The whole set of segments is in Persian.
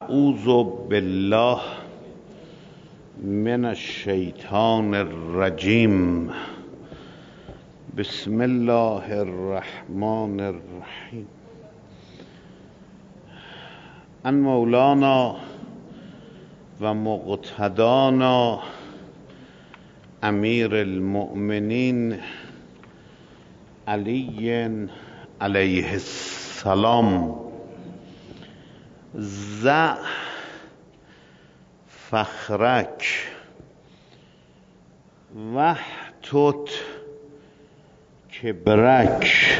اعوذ بالله من الشیطان الرجیم. بسم الله الرحمن الرحیم. ان مولانا و مقتدانا امیر المؤمنین علی علیه السلام ضع فخرک واحتط کبرک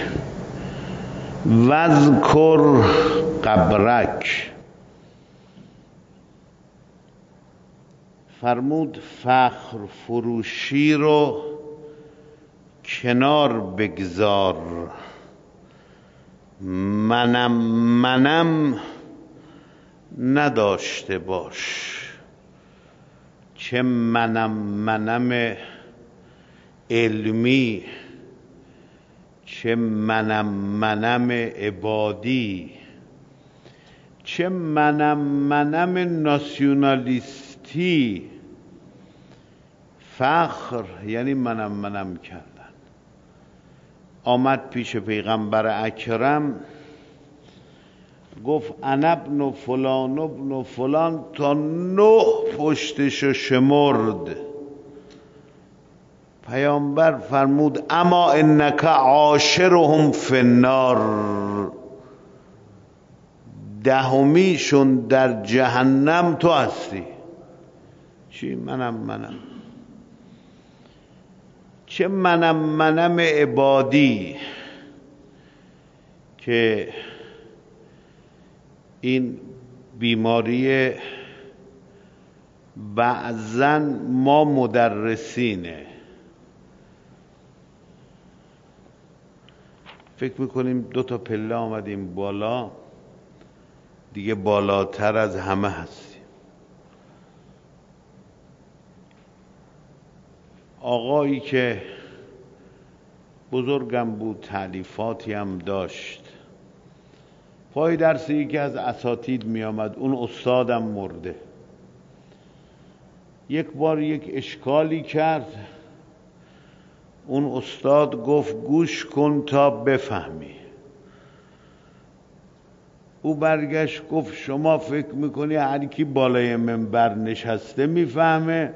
واذکر قبرک. فرمود فخر فروشی رو کنار بگذار، منم نداشته باش. چه منم علمی، چه منم عبادی، چه منم ناسیونالیستی. فخر یعنی منم کردن. آمد پیش پیغمبر اکرم گفت انا ابن فلان ابن فلان تا 9 پشتشو شمرد. پیامبر فرمود اما انک عاشرهم فی النار، 10میشون در جهنم تو هستی. چی منم؟ چه منم عبادی که این بیماری بعضاً ما مدرسینه. فکر میکنیم 2 تا پله آمدیم بالا، دیگه بالاتر از همه هستیم. آقایی که بزرگم بود، تألیفاتی هم داشت، پای درس یکی از اساتید می آمد، اون استادم مرده. یک بار یک اشکالی کرد، اون استاد گفت گوش کن تا بفهمی. او برگشت گفت شما فکر میکنی هر کی بالای منبر نشسته میفهمه؟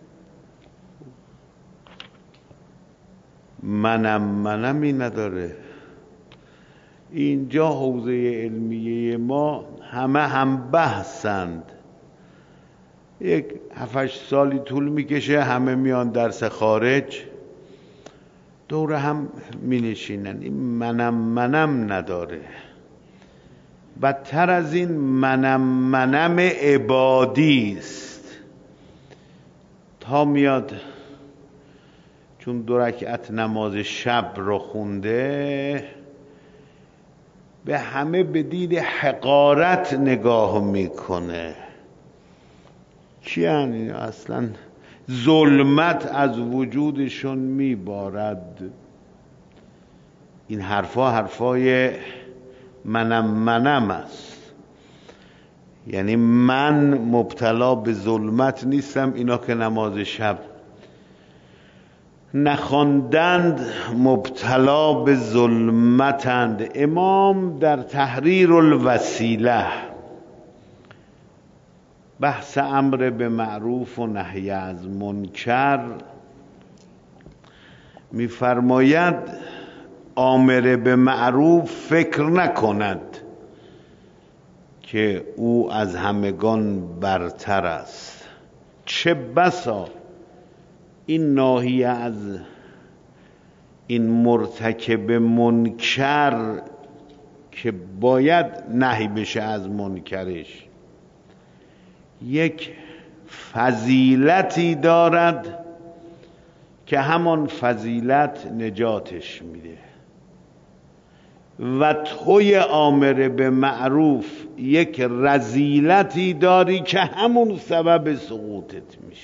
منمی نداره. اینجا حوزه علمیه ما همه هم بحثند. یک 7-8 سالی طول میکشه، همه میان درس خارج، دور هم می نشینن. این منم نداره. بدتر از این منم عبادی است. تا میاد چون 2 رکعت نماز شب رو خونده، به همه به دید حقارت نگاه میکنه. کیان این؟ اصلا ظلمت از وجودشون میبارد. این حرفای منم است. یعنی من مبتلا به ظلمت نیستم، اینا که نماز شب نخواندند مبتلا به ظلمتند. امام در تحریر الوسیله بحث امر به معروف و نهی از منکر می‌فرماید آمر به معروف فکر نکند که او از همگان برتر است. چه بسا این ناحیه از این مرتکب منکر که باید نهی بشه از منکرش، یک فضیلتی دارد که همان فضیلت نجاتش میده، و توی آمر به معروف یک رذیلتی داری که همون سبب سقوطت میشه.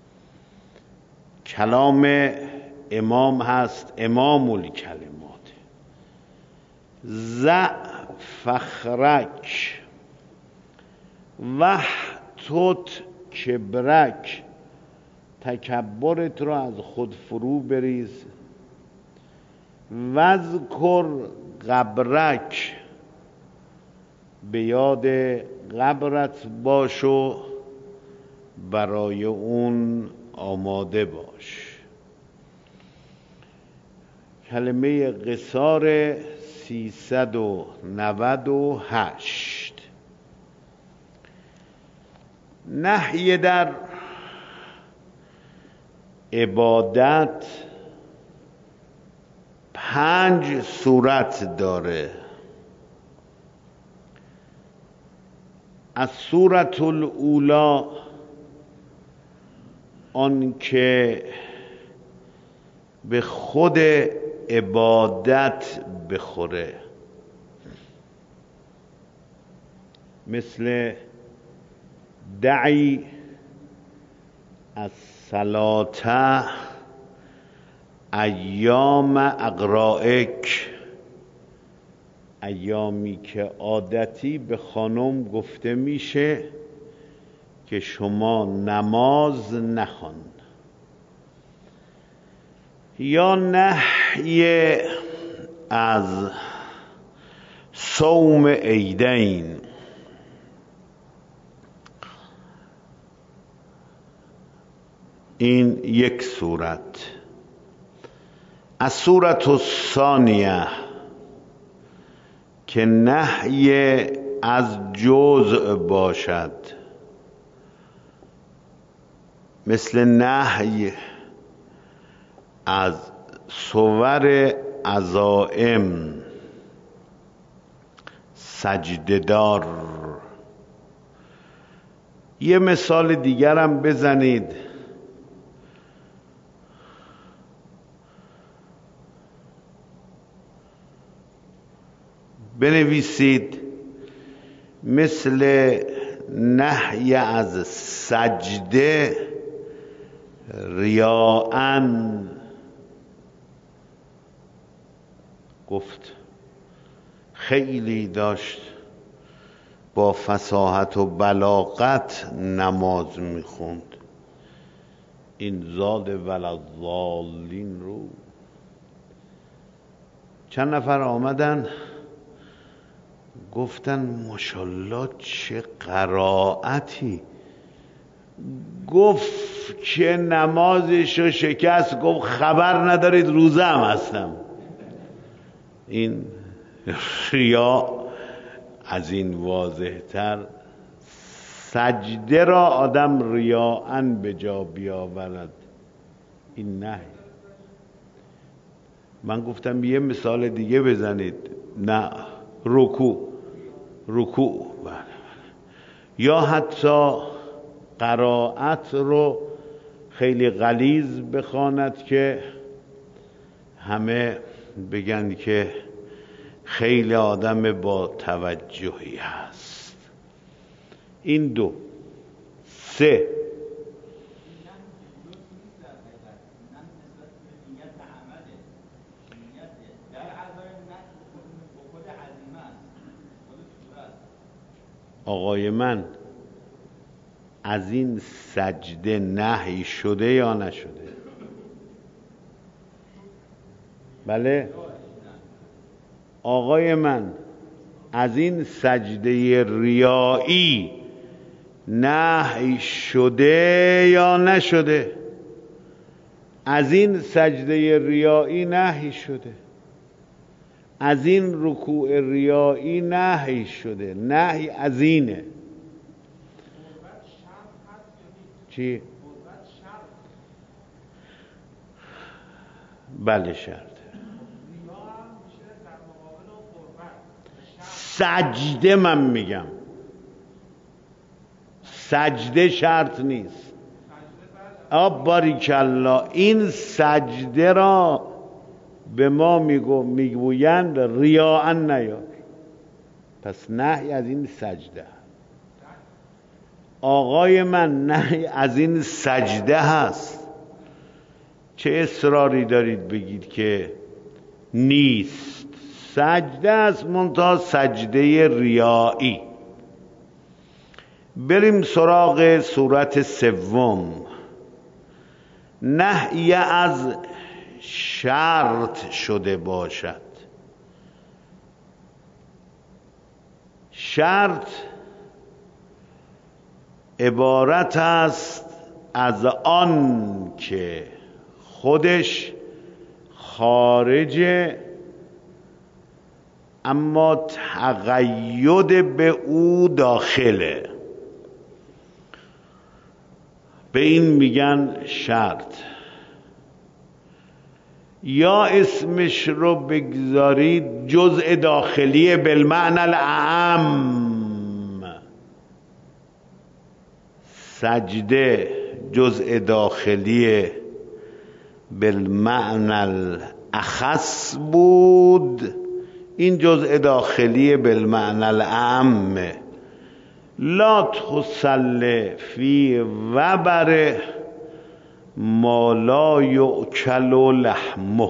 کلام امام هست، امام الکلمات. ضع فخرک وحتت کبرک، تکبرت را از خود فرو بریز. وذکر قبرک، به یاد قبرت باش و برای اون آماده باش. کلمه قصار 398. نهی در عبادت 5 صورت داره. از صورت الاولی، آن که به خود عبادت بخوره، مثل دعی از صلاة ایام اقرائک، ایامی که عادتی به خانم گفته میشه که شما نماز نخوان. یا نهی از صوم عیدین، این یک صورت. از صورت الثانیه که نهی از جزء باشد، مثل نهی از صور عزائم، سجده‌دار. یه مثال دیگرم بزنید. بنویسید مثل نهی از سجده ریاءن. گفت خیلی داشت با فصاحت و بلاغت نماز میخوند، این زاد ولضالین رو. چند نفر آمدن گفتن ماشاءالله چه قرائتی. گفت که نمازشو شکست. گفت خبر ندارید روزه هم هستم. این ریا از این واضح تر. سجده را آدم ریاءن به جا بیاورد، این نه. من گفتم یه مثال دیگه بزنید. نه، رکوع. بله. یا حتی قرائت رو خیلی غلیظ بخواند که همه بگن که خیلی آدم با توجهی هست. این 2. 3. آقای من، از این سجده نهی شده یا نشده؟ بله آقای من، از این سجده ریایی نهی شده یا نشده؟ از این سجده ریایی نهی شده. از این رکوع ریایی نهی شده. نهی از اینه. چی؟ بله شرط. سجده من میگم، سجده شرط نیست. باریکالله. این سجده را به ما میگویند ریاءن نیار. پس نهی از این سجده. آقای من، نهی از این سجده هست. چه اصراری دارید بگید که نیست؟ سجده است، منتها سجده ریایی. بریم سراغ صورت سوم. نهی از شرط شده باشد. شرط عبارت است از آن که خودش خارجه اما تقید به او داخله، به این میگن شرط. یا اسمش رو بگذارید جزء داخلی بالمعنی الاعم، سجده جزء داخلی بالمعنی الاخص بود، این جزء داخلی بالمعنی الاعم. لا تصل فی وبره ما لا یؤکل لحمه.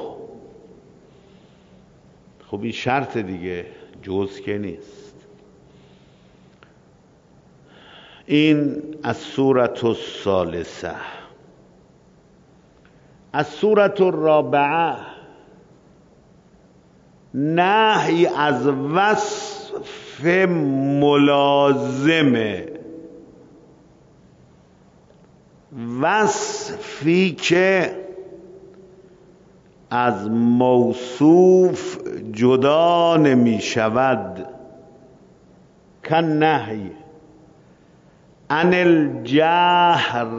خب این شرط دیگه، جزء که نیست. این از سورة الثالثه. از سورة الرابعه نهی از وصف ملازمه، وصفی که از موصوف جدا نمی شود. کن نهی عن الجهر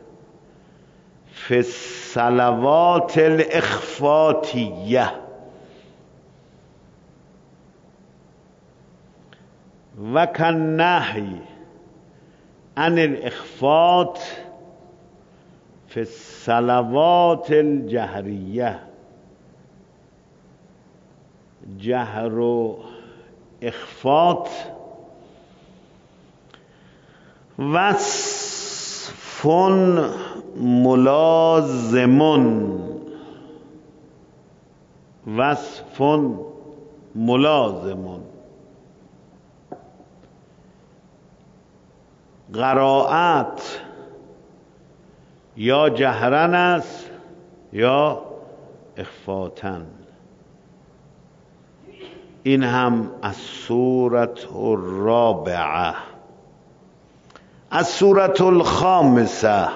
فی الصلوات الاخفاتیه و کن نهی عن الاخفات فی الصلوات الجهریه. جهر و اخفات وصف ملازمون، وصف ملازمون. قرائت یا جهرن است یا اخفاتن. این هم از سورة الرابعه. از سورة الخامسه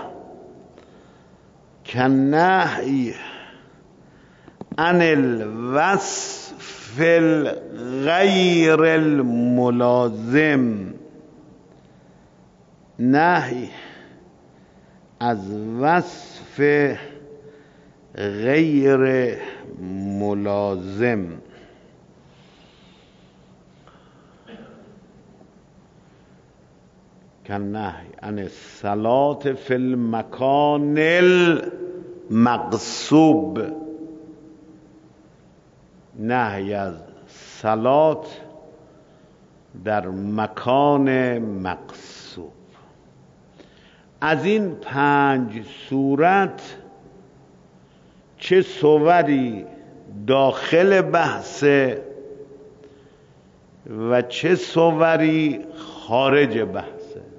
کنهی عن الوصف الغیر الملازم، نهی از وصف غیر ملازم. کنهی عن الصلاة فی المکان المغصوب، نهی از صلات در مکان مغصوب. از این 5 صورت چه صوری داخل بحثه و چه صوری خارج بحثه.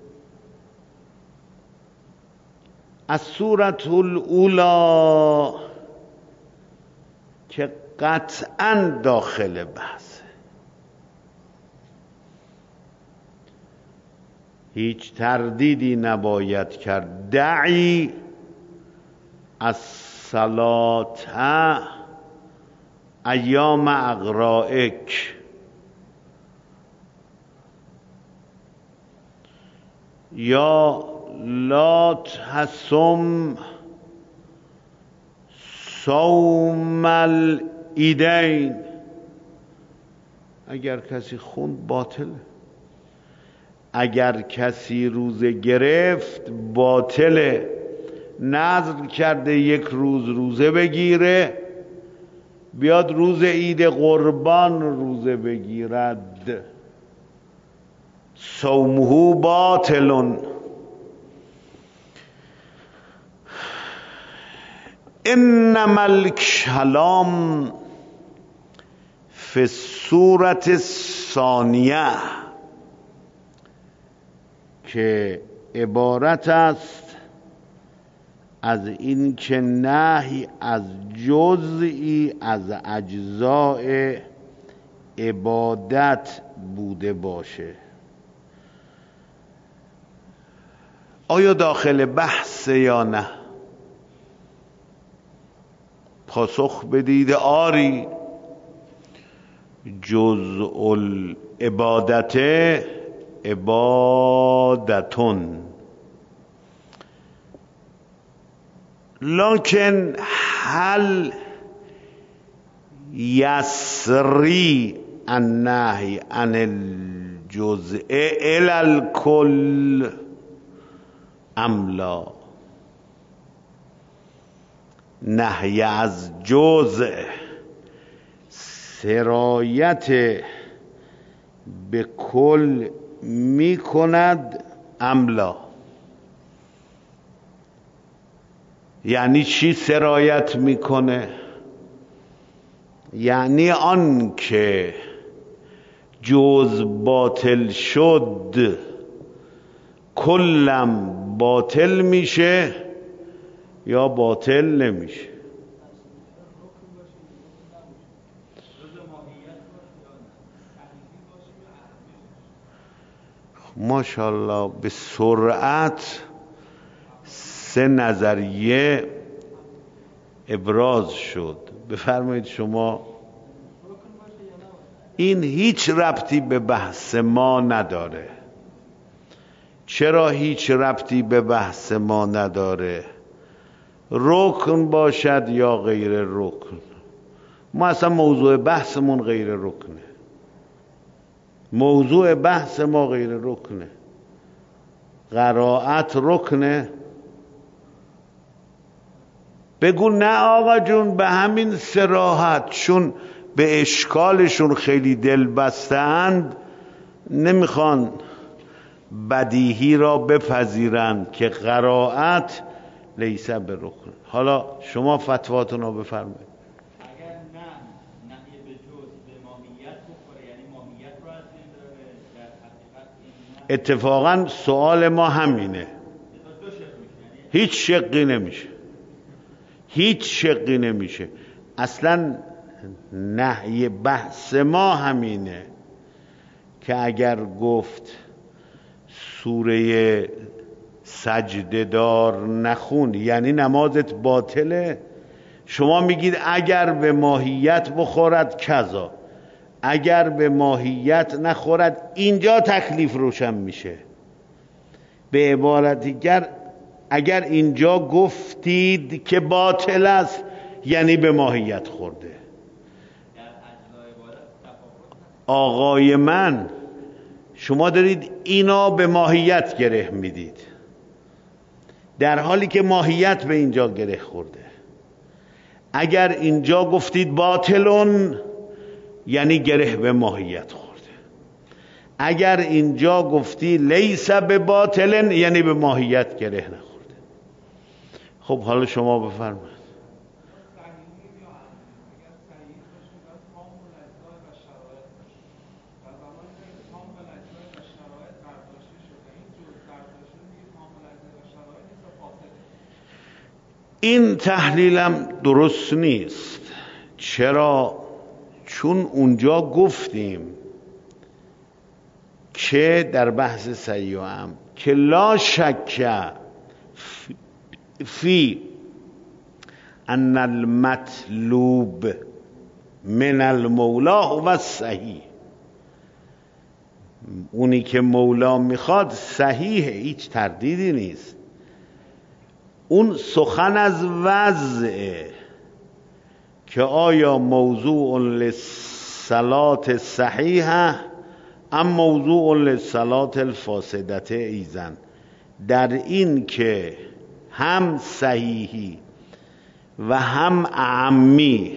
از سورة الاولی که قطعا داخل بحثه، هیچ تردیدی نباید کرد. دعی از صلات ایام اغرائک، یا لا تحسم صوم العیدین. اگر کسی خوند باطله، اگر کسی روزه گرفت باطله. نذر کرده 1 روز روزه بگیره، بیاد روز عید قربان روزه بگیرد، صومه باطل. انما الکلام فی السورة الثانیه، که عبارت است از این که نهی از جزئی از اجزاء عبادت بوده باشه. آیا داخل بحث یا نه؟ پاسخ بدید آری، جزء العبادت عبادتون، لکن هل یسری النهی عن الجزء الی الکل ام لا؟ نهی از جزء سرایت به کل می کند ام لا؟ یعنی چی سرایت میکنه؟ یعنی آن که جز باطل شد کلم باطل میشه یا باطل نمیشه؟ ماشاءالله به سرعت 3 نظریه ابراز شد. بفرمایید شما. این هیچ ربطی به بحث ما نداره. چرا هیچ ربطی به بحث ما نداره؟ رکن باشد یا غیر رکن، ما اصلا موضوع بحثمون غیر رکنه. موضوع بحث ما غیر رکنه. قرائت رکنه؟ بگو نه آقا جون به همین صراحت، چون به اشکالشون خیلی دل بستند نمیخوان بدیهی را بپذیرند که قرائت لیس به رکن. حالا شما فتواتون رو بفرمایید. اگر نهی به جز به ماهیت بخوره، یعنی ماهیت رو از بین ببره، در حقیقت اتفاقا سوال ما همینه. هیچ شقی نمیشه، هیچ شقی نمیشه. اصلا نهی بحث ما همینه که اگر گفت سوره سجده دار نخون یعنی نمازت باطله، شما میگید اگر به ماهیت بخورد کذا، اگر به ماهیت نخورد. اینجا تکلیف روشن میشه. به عبارت دیگر اگر اینجا گفتید که باطل است یعنی به ماهیت خورده. آقای من، شما دارید اینا به ماهیت گره میدید در حالی که ماهیت به اینجا گره خورده. اگر اینجا گفتید باطلون یعنی گره به ماهیت خورده. اگر اینجا گفتی لیس به باطلن یعنی به ماهیت گره نخورده. خب حالا شما بفرمایید. این تحلیلم درست نیست. چرا؟ چون اونجا گفتیم که در بحث صحیح و عام که لا شک فی ان المطلوب من المولا هو الصحیح. اونی که مولا میخواد صحیحه، هیچ تردیدی نیست. اون سخن از وضعه که آیا موضوع للصلاة صحیحه ام موضوع للصلاة الفاسدته ایزن. در این که هم صحیحی و هم اعمی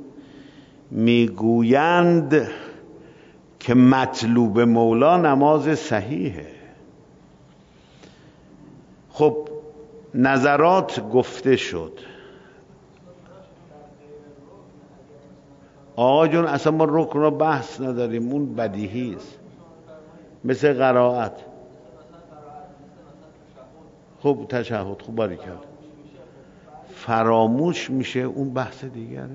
میگویند که مطلوب مولا نماز صحیحه. خب نظرات گفته شد. آقا جون اصلا ما رکن رو بحث نداریم، اون بدیهی است. مثل قرائت خب تشهد خوب باری کرد. فراموش میشه اون بحث دیگره.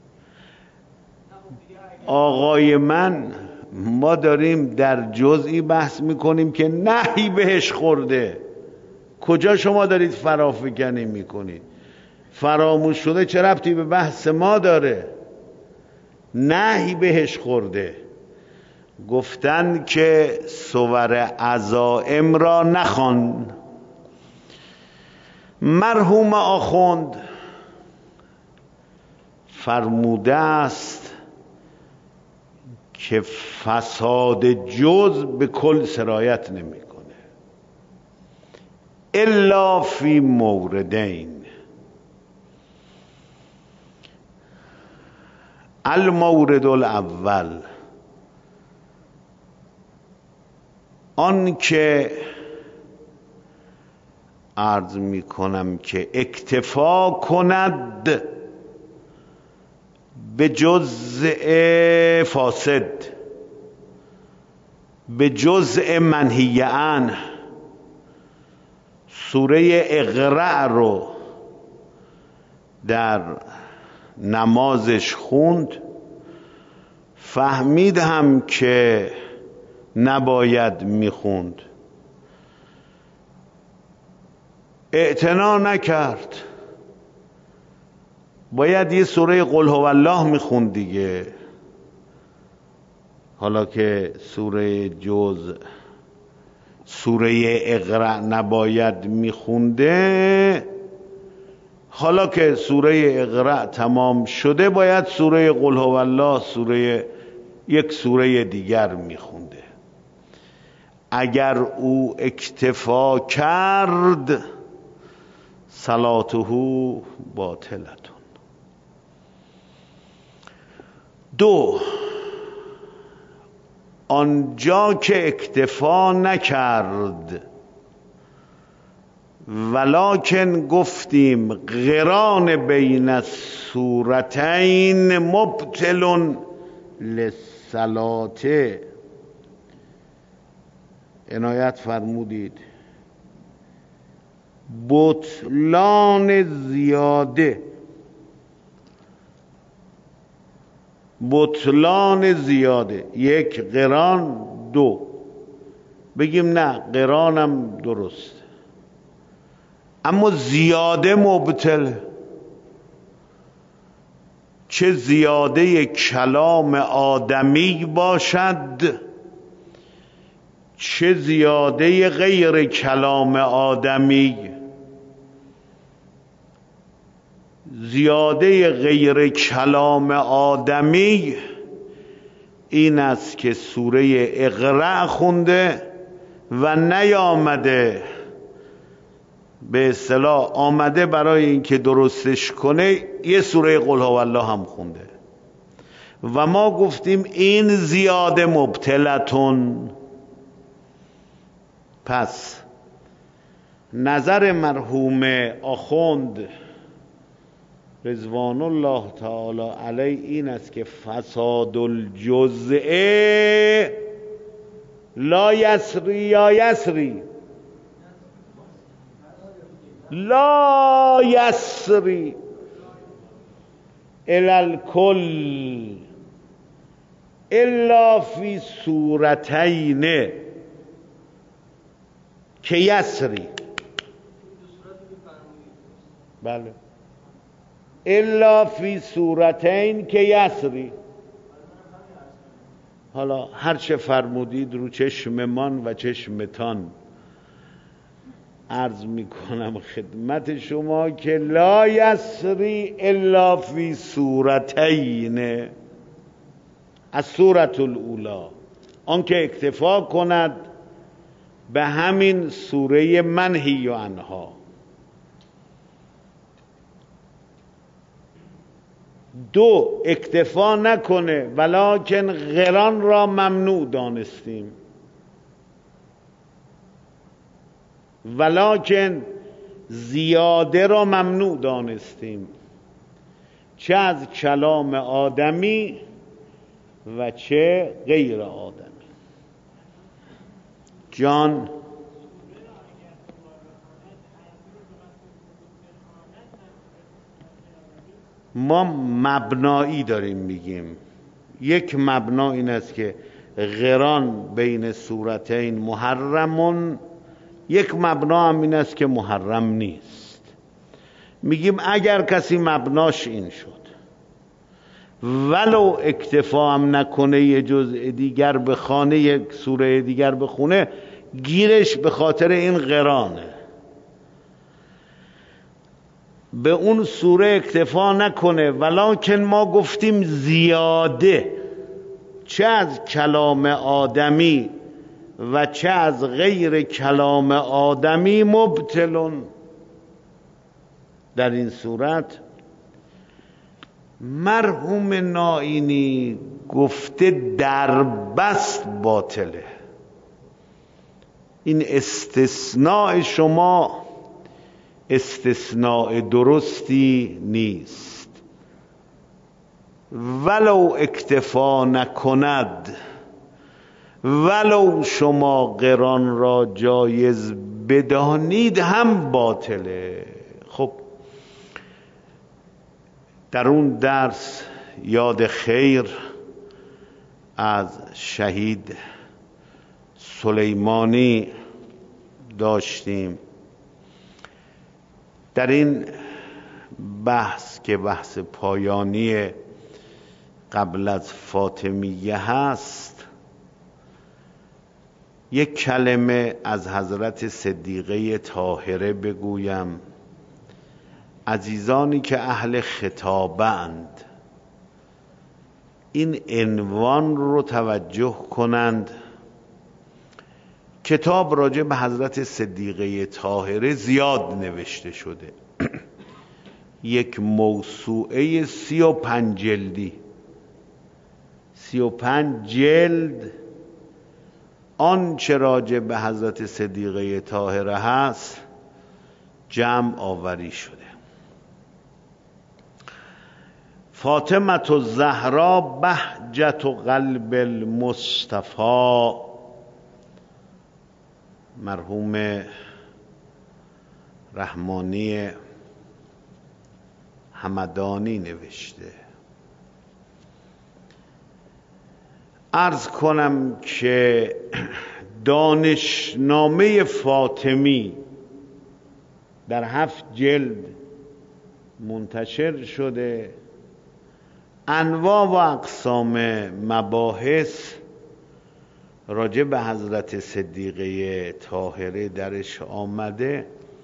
آقای من، ما داریم در جزئی بحث میکنیم که نهی بهش خورده. کجا شما دارید فرافکنی میکنید؟ فراموش شده چه ربطی به بحث ما داره؟ نهی بهش خورده. گفتن که صور عزائم را نخوان. مرحوم آخوند فرموده است که فساد جز به کل سرایت نمیکنه الا فی موردین. المورد الاول، آن که عرض می کنم که اکتفا کند به جزء فاسد، به جزء منهی عنه. سوره اقرأ رو در نمازش خوند، فهمید هم که نباید میخوند، اعتنا نکرد. باید یه سوره قل هو الله میخوند دیگه. حالا که سوره اقرأ نباید میخونده، حالا که سوره اقرأ تمام شده باید سوره قل هو الله یک سوره دیگر میخونده. اگر او اکتفا کرد صلاته باطلتون. دو، آنجا که اکتفا نکرد ولکن گفتیم قران بین السورتین مبطل للصلاة، عنایت فرمودید بطلان زیاده، یک قران، دو بگیم نه قرانم درست اما زیاده مبطل. چه زیاده کلام آدمی باشد چه زیاده غیر کلام آدمی. زیاده غیر کلام آدمی این است که سوره اقرأ خونده و نیامده، به اصطلاح آمده برای اینکه درستش کنه یه سوره قل هو الله هم خونده و ما گفتیم این زیاده مبطلتون. پس نظر مرحوم آخوند رضوان الله تعالی علیه این است که فساد الجزء لا یسری یا یسری، لا یسری الی الکل الا فی صورتین که یسری. بله، الا فی صورتین که یسری. حالا هر چه فرمودید رو چشم من و چشمتان عرض میکنم خدمت شما که لا یسری الا فی صورتین، از صورت الاولا، آن که اکتفا کند به همین سوره منهی عنها. دو، اکتفا نکنه ولکن قران را ممنوع دانستیم، ولکن زیاده را ممنوع دانستیم، چه از کلام آدمی و چه غیر آدمی. ما مبنایی داریم میگیم. یک مبنا این است که قران بین صورتین محرمون، یک مبنا هم این است که محرم نیست. میگیم اگر کسی مبناش این شد ولو اکتفا هم نکنه یه جزء دیگر بخونه، یک سوره دیگر بخونه، گیرش به خاطر این قرانه. به اون سوره اکتفا نکنه، ولکن ما گفتیم زیاده چه از کلام آدمی و چه از غیر کلام آدمی مبطلون. در این صورت مرحوم نائینی گفته در بست باطله. این استثناء شما استثناء درستی نیست. ولو اکتفا نکند، ولو شما قران را جایز بدانید هم باطله. خب در اون درس یاد خیر از شهید سلیمانی داشتیم. در این بحث که بحث پایانی قبل از فاطمیه هست، یک کلمه از حضرت صدیقه طاهره بگویم. عزیزانی که اهل خطابند این عنوان رو توجه کنند. کتاب راجع به حضرت صدیقه طاهره زیاد نوشته شده. یک موسوعه 35 جلدی، 35 جلد آنچه راجع به حضرت صدیقه طاهره هست جمع آوری شده. فاطمه الزهرا بهجت قلب المصطفی، مرحوم رحمانی همدانی نوشته. عرض کنم که دانشنامه فاطمی در 7 جلد منتشر شده. انواع و اقسام مباحث راجع به حضرت صدیقه طاهره درش آمده.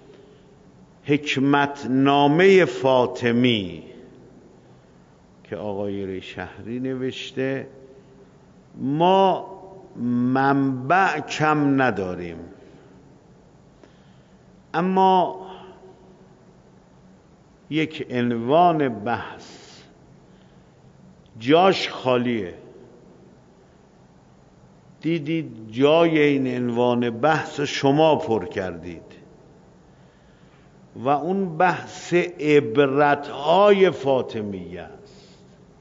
حکمت نامه فاطمی که آقای ریشهری نوشته. ما منبع کم نداریم، اما یک عنوان بحث جاش خالیه. دیدید جای این عنوان بحث شما پر کردید و اون بحث عبرت‌های فاطمیه است.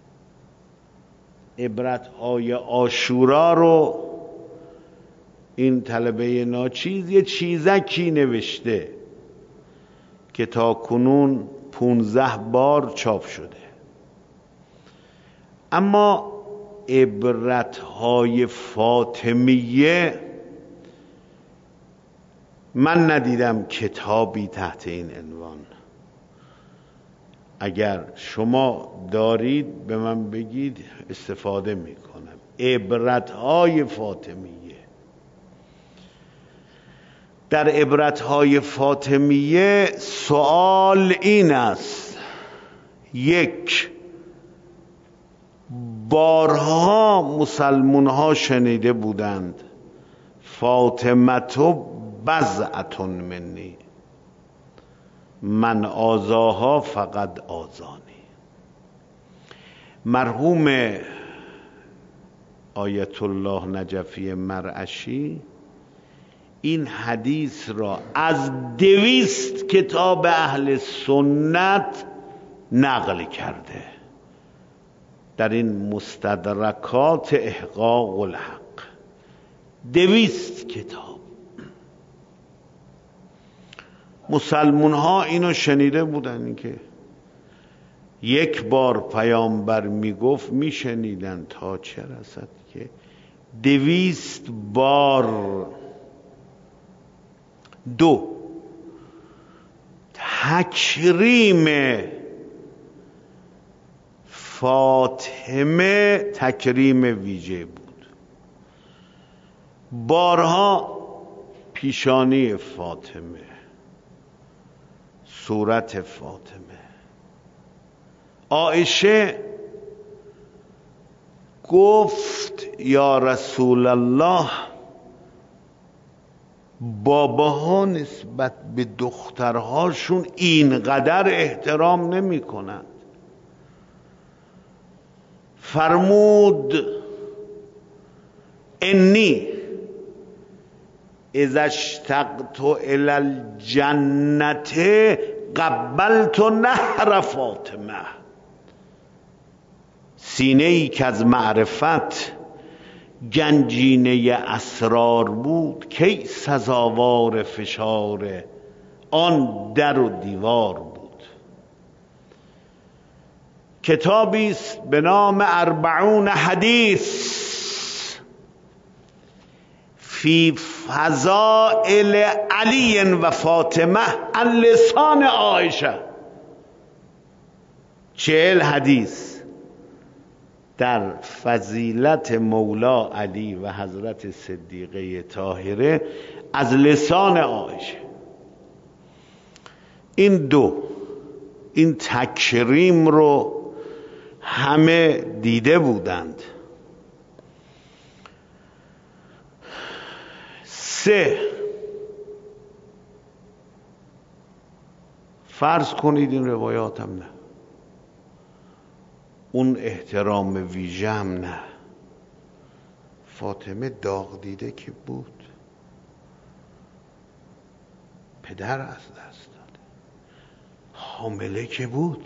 عبرت‌های عاشورا رو این طلبه ناچیز یه چیزکی نوشته که تا کنون 15 بار چاپ شده، اما عبرت‌های فاطمیه من ندیدم کتابی تحت این عنوان. اگر شما دارید به من بگید، استفاده میکنم. عبرت‌های فاطمیه. در عبرت‌های فاطمیه سوال این است: یک، بارها مسلمون ها شنیده بودند فاطمه بضعة منی، من آزاها فقط آزانی. مرحوم آیت الله نجفی مرعشی این حدیث را از 200 کتاب اهل سنت نقل کرده در این مستدرکات احقاق الحق. 200 کتاب. مسلمون ها اینو شنیده بودن که یک بار پیامبر میگفت میشنیدن، تا چه رسد که 200 بار. 2 تکریم فاطمه تکریم ویژه بود. بارها پیشانی فاطمه، صورت فاطمه. عایشه گفت یا رسول الله، باباها نسبت به دخترهاشون اینقدر احترام نمی کنند. فرمود انی اذا اشتقت الی الجنة قبلت نهر فاطمه. سینه ای که از معرفت گنجینه اسرار بود، کی سزاوار فشار آن در و دیوار بود. کتابی است به نام 40 حدیث فی فضائل علی و فاطمه عن لسان عایشه. 40 حدیث در فضیلت مولا علی و حضرت صدیقه طاهره از لسان عایشه. این تکریم رو همه دیده بودند. 3 فرض کنید این روایات هم نه، اون احترام ویژه هم نه، فاطمه داغ دیده که بود، پدر از دست داده، حامله که بود،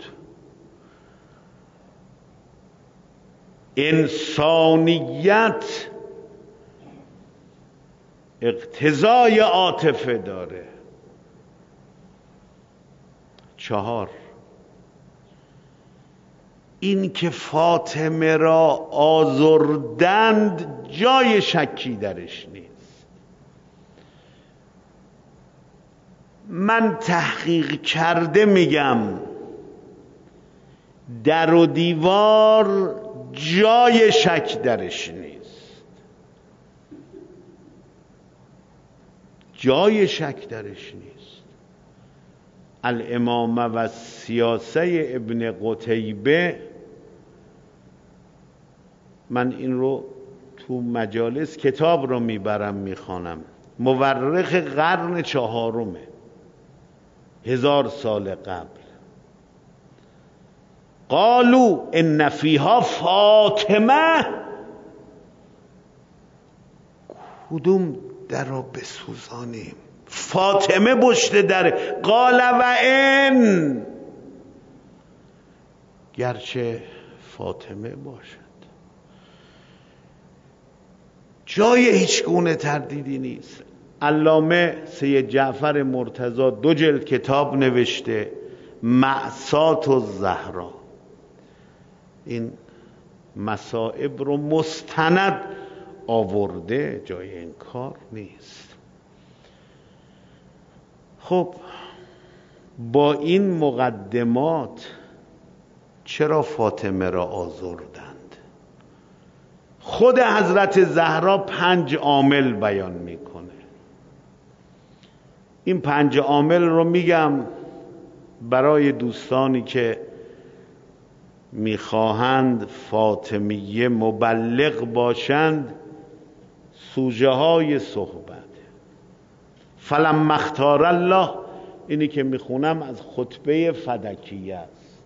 انسانیت اقتضای عاطفه داره. 4 این که فاطمه را آزردند جای شکی درش نیست. من تحقیق کرده میگم در و دیوار جای شک درش نیست، جای شک درش نیست. الامامه و سیاسه ابن قتیبه، من این رو تو مجالس کتاب رو میبرم میخوانم، مورخ قرن 4، 1000 سال قبل. قالوا ان فیها فاطمه. کدوم در رو بسوزانیم؟ فاطمه پشت در. قال و ان، گرچه فاطمه باشد. جای هیچ گونه تردیدی نیست. علامه سید جعفر مرتضی 2 جلد کتاب نوشته، مأسات الزهرا. این مصائب رو مستند آورده، جای انکار نیست. خب با این مقدمات چرا فاطمه را آزردند؟ خود حضرت زهرا 5 عامل بیان میکنه. این 5 عامل رو میگم برای دوستانی که میخواهند فاطمیه مبلغ باشند، سوژه های صحبت. فلما اختار الله، اینی که میخونم از خطبه فدکیه است.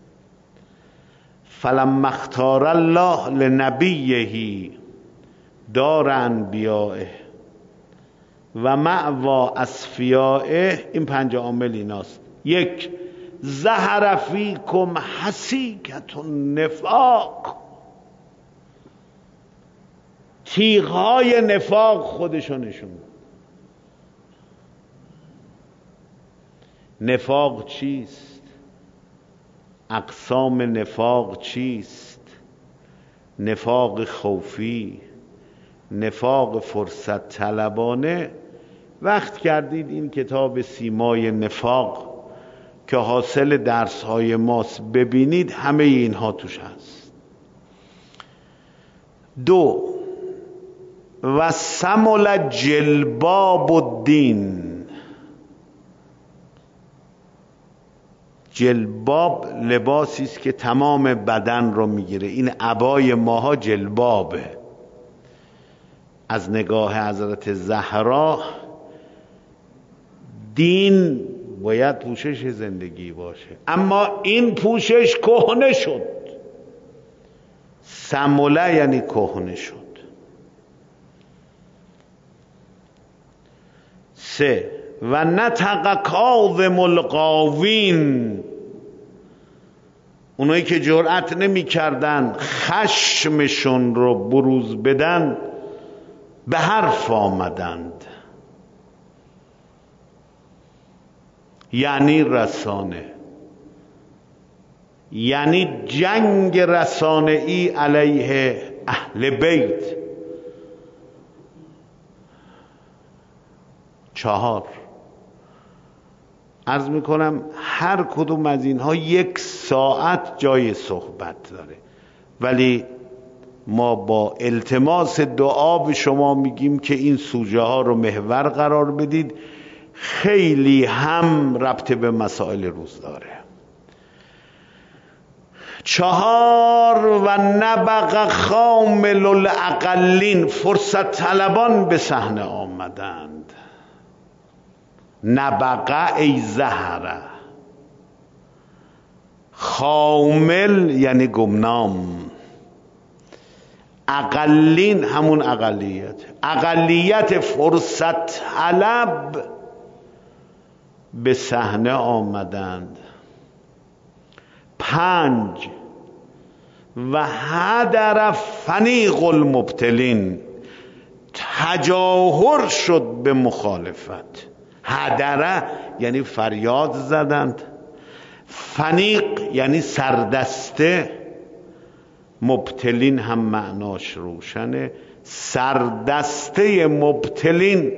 فلما اختار الله لنبیه دار انبیائه و مأوا اصفیائه. این 5 عامل ایناست. 1 ظهر فیکم حسیکة النفاق، تیغ‌های نفاق خودشو نشون. نفاق چیست؟ اقسام نفاق چیست؟ نفاق خوفی، نفاق فرصت طلبانه. وقت کردید این کتاب سیمای نفاق که حاصل درس‌های ماست ببینید، همه اینها توش هست. 2 و سمل جلباب الدین. جلباب لباسی است که تمام بدن رو میگیره. این عبای ماها جلبابه. از نگاه حضرت زهرا دین باید پوشش زندگی باشه، اما این پوشش کهنه شد. سمله یعنی کهنه شد. 3 و نطق کاظم الغاوین. اونایی که جرأت نمی کردن خشمشون رو بروز بدن به حرف آمدند. یعنی رسانه، یعنی جنگ رسانه‌ای علیه اهل بیت. 4 عرض میکنم هر کدوم از اینها 1 ساعت جای صحبت داره، ولی ما با التماس دعا به شما میگیم که این سوژه ها رو محور قرار بدید. خیلی هم ربط به مسائل روز داره. 4 و نبغ خامل الاقلین. فرصت طلبان به صحنه آمدند. نبغ ای زهره. خامل یعنی گمنام. اقلین همون اقلیت. اقلیت فرصت طلب به صحنه آمدند. 5 و هدر فنیق المبتلین. تجاهر شد به مخالفت. هدره یعنی فریاد زدند. فنیق یعنی سردسته. مبتلین هم معناش روشنه. سردسته مبتلین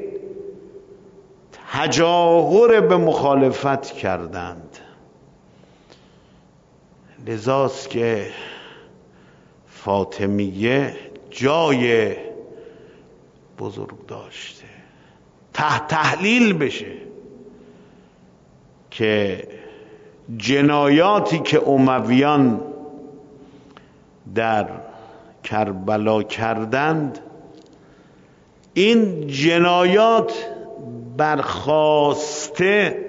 تجاهر به مخالفت کردند. لذاست که فاطمیه جای بزرگ داشته تحلیل بشه که جنایاتی که امویان در کربلا کردند، این جنایات برخاسته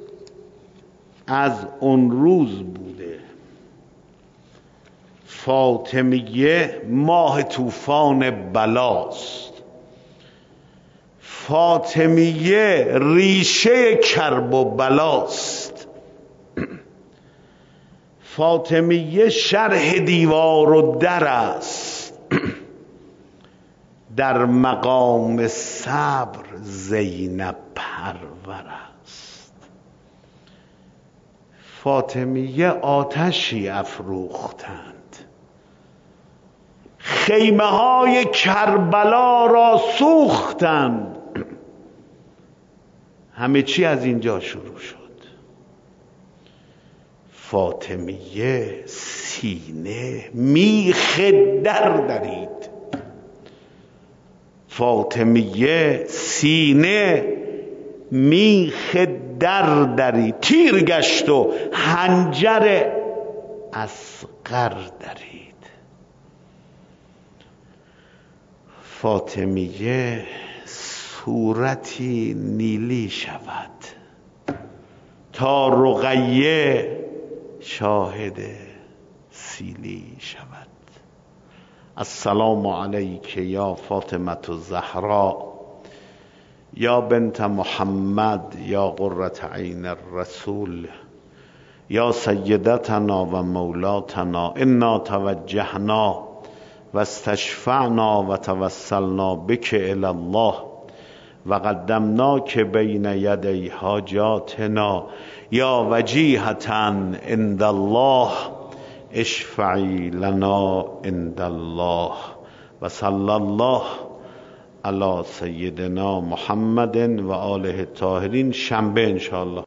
از اون روز بوده. فاطمیه ماه طوفان بلاست. فاطمیه ریشه کرب و بلاست. فاطمیه شرح دیوار و در است. در مقام صبر زینب پرور است. فاطمیه آتشی افروختند، خیمه های کربلا را سوختند. همه چی از اینجا شروع شد. فاطمیه سینه میخ در درید. فاطمیه سینه میخ در درید، تیر گشت و حنجر اصغر درید. فاطمیه صورتی نیلی شود تا رقیه شاهد سیلی شود. السلام علیک یا فاطمه الزهرا یا بنت محمد یا قرة عین الرسول یا سیدتنا و مولاتنا. انا توجهنا و استشفعنا و توسلنا بک الی الله و قدمناک بین یدی حاجاتنا یا وجیهة عند الله اشفعی لنا عند الله و صلی الله علی سیدنا محمد و آله الطاهرین. شنبه انشاءالله.